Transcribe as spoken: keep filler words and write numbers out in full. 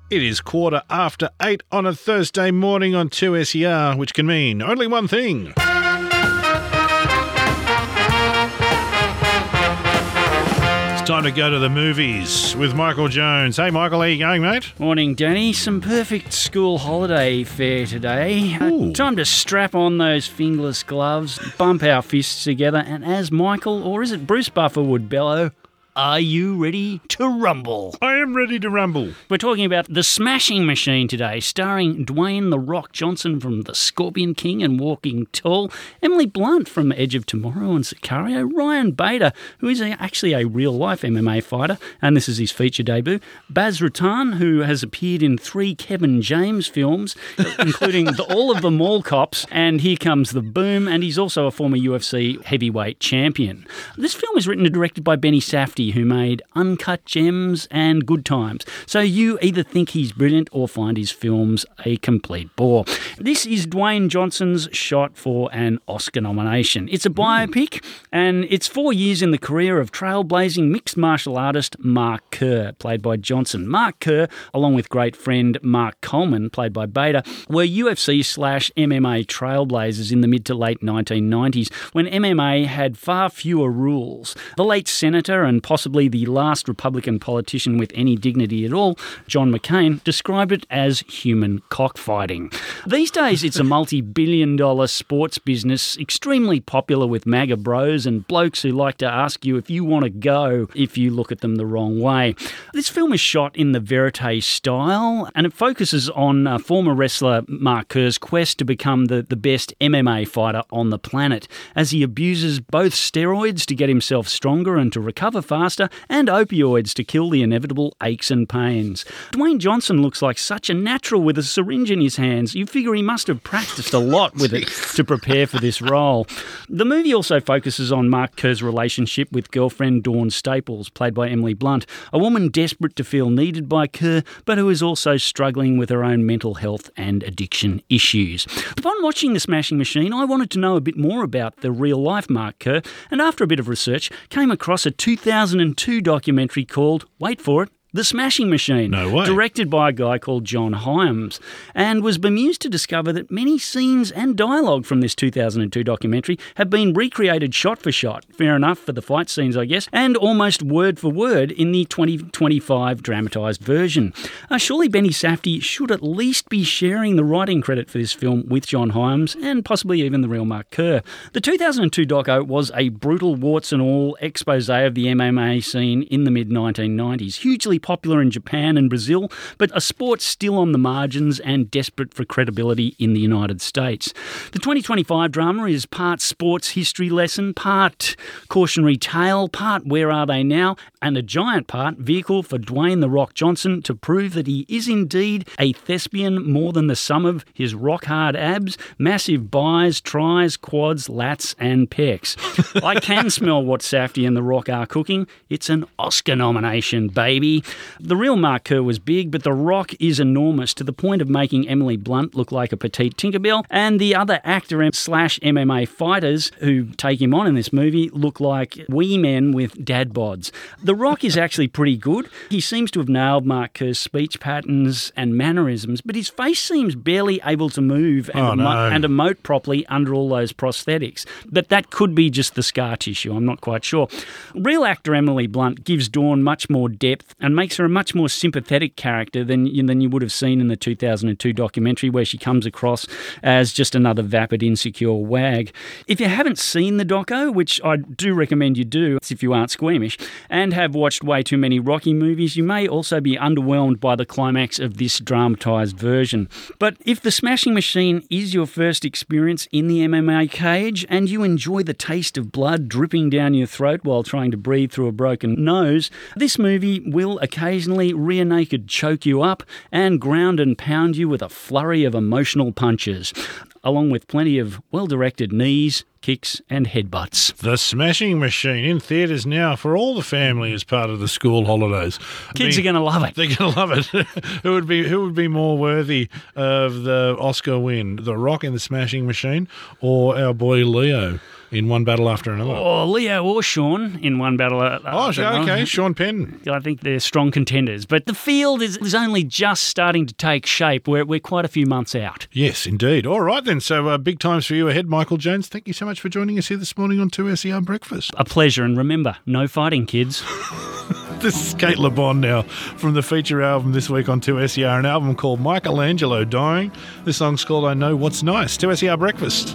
It is quarter after eight on a Thursday morning on two S E R, which can mean only one thing. It's time to go to the movies with Michael Jones. Hey, Michael, how you going, mate? Morning, Danny. Some perfect school holiday fare today. Uh, time to strap on those fingerless gloves, bump our fists together, and as Michael, or is it Bruce Buffer would bellow, are you ready to rumble? I am ready to rumble. We're talking about The Smashing Machine today, starring Dwayne "The Rock" Johnson from The Scorpion King and Walking Tall, Emily Blunt from Edge of Tomorrow and Sicario, Ryan Bader, who is a, actually a real-life M M A fighter, and this is his feature debut, Baz Rutan, who has appeared in three Kevin James films, including the, all of the Mall Cops, and Here Comes the Boom, and he's also a former U F C heavyweight champion. This film is written and directed by Benny Safdie, who made Uncut Gems and Good Times. So you either think he's brilliant or find his films a complete bore. This is Dwayne Johnson's shot for an Oscar nomination. It's a biopic, and it's four years in the career of trailblazing mixed martial artist Mark Kerr, played by Johnson. Mark Kerr, along with great friend Mark Coleman, played by Bader, were U F C slash M M A trailblazers in the mid to late nineteen nineties, when M M A had far fewer rules. The late senator and possibly the last Republican politician with any dignity at all, John McCain, described it as human cockfighting. These days, it's a multi-billion dollar sports business, extremely popular with MAGA bros and blokes who like to ask you if you want to go if you look at them the wrong way. This film is shot in the verite style, and it focuses on uh, former wrestler Mark Kerr's quest to become the, the best M M A fighter on the planet, as he abuses both steroids to get himself stronger and to recover faster, and opioids to kill the inevitable aches and pains. Dwayne Johnson looks like such a natural with a syringe in his hands. You figure he must have practiced a lot with it to prepare for this role. The movie also focuses on Mark Kerr's relationship with girlfriend Dawn Staples, played by Emily Blunt, a woman desperate to feel needed by Kerr, but who is also struggling with her own mental health and addiction issues. Upon watching The Smashing Machine, I wanted to know a bit more about the real-life Mark Kerr, and after a bit of research, came across a two thousand two documentary called, wait for it, The Smashing Machine, no way. Directed by a guy called John Hyams, and was bemused to discover that many scenes and dialogue from this two thousand two documentary have been recreated shot for shot, fair enough for the fight scenes I guess, and almost word for word in the twenty twenty-five dramatised version. Uh, surely Benny Safdie should at least be sharing the writing credit for this film with John Hyams, and possibly even the real Mark Kerr. The two thousand two doco was a brutal warts and all expose of the M M A scene in the mid nineteen nineties, hugely popular in Japan and Brazil, but a sport still on the margins and desperate for credibility in the United States. The twenty twenty-five drama is part sports history lesson, part cautionary tale, part where are they now, and a giant part vehicle for Dwayne "The Rock" Johnson to prove that he is indeed a thespian more than the sum of his rock-hard abs, massive buys, tries, quads, lats and pecs. I can smell what Safdie and The Rock are cooking. It's an Oscar nomination, baby. The real Mark Kerr was big, but The Rock is enormous, to the point of making Emily Blunt look like a petite Tinkerbell, and the other actor slash M M A fighters who take him on in this movie look like wee men with dad bods. The Rock is actually pretty good. He seems to have nailed Mark Kerr's speech patterns and mannerisms, but his face seems barely able to move and, oh, emo- no. and emote properly under all those prosthetics. But that could be just the scar tissue, I'm not quite sure. Real actor Emily Blunt gives Dawn much more depth and makes her a much more sympathetic character than, than you would have seen in the two thousand two documentary, where she comes across as just another vapid, insecure wag. If you haven't seen the doco, which I do recommend you do if you aren't squeamish, and have watched way too many Rocky movies, you may also be underwhelmed by the climax of this dramatised version. But if The Smashing Machine is your first experience in the M M A cage, and you enjoy the taste of blood dripping down your throat while trying to breathe through a broken nose, this movie will occasionally rear naked choke you up and ground and pound you with a flurry of emotional punches, along with plenty of well-directed knees, kicks and headbutts. The Smashing Machine in theatres now for all the family as part of the school holidays. Kids I mean, are going to love it. They're going to love it. who would be who would be more worthy of the Oscar win, The Rock in The Smashing Machine or our boy Leo? in one battle after another. Or Leo or Sean in one battle. Uh, Oh, after okay, another. Sean Penn. I think they're strong contenders. But the field is, is only just starting to take shape. We're, we're quite a few months out. Yes, indeed. All right then, so uh, big times for you ahead, Michael Jones. Thank you so much for joining us here this morning on two S E R Breakfast. A pleasure. And remember, no fighting, kids. This is Kate Le Bon now from the feature album this week on two S E R, an album called Michelangelo Dying. This song's called I Know What's Nice. two S E R Breakfast.